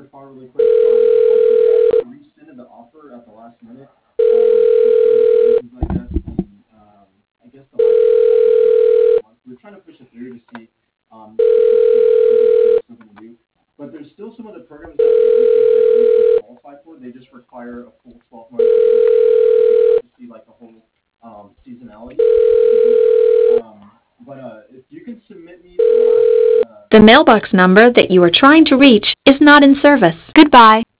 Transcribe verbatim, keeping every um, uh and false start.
call really quick. Um, we rescinded the offer at the last minute. Um, I guess the um, I guess the we're trying to push it through to see um still going to do. But there's still some of the programs that we qualify for. They just require a full twelve months to see like the whole um, seasonality. Um, but uh, if you can submit me the last. Uh, The mailbox number that you are trying to reach is not in service. Goodbye.